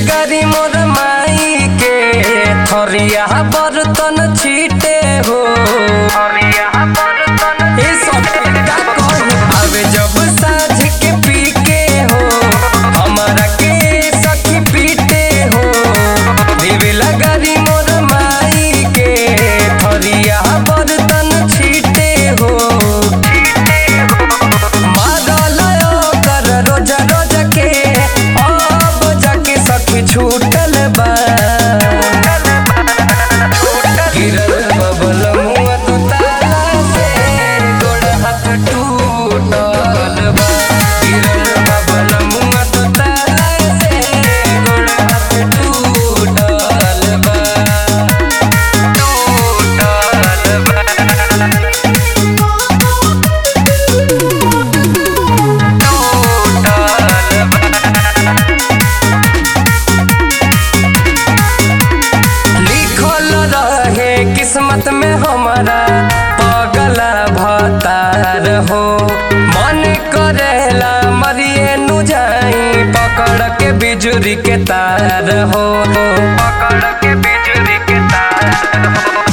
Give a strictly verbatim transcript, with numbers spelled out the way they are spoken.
गारी मोर माई के थरिया बर्तन छीटे हो आवे जब साझ के पी के हो हमारा के सखी पीटे हो देवेला गारी मोर माई के थरिया बर्तन छीटे हो रोजा रोजा के अब जाके सखी छूटल बा गिरल बबल मुआ तू ताला से गोड़ हाथ टूटल बा गिरल बबल मुआ तू ताला से गोड़ हाथ टूटल बा टूटल बा किस्मत में हमारा पगला भतार हो मन करेला मरिए नु जाई पकड़ के बिजुरी के तार हो पकड़ के बिजुरी के तार हो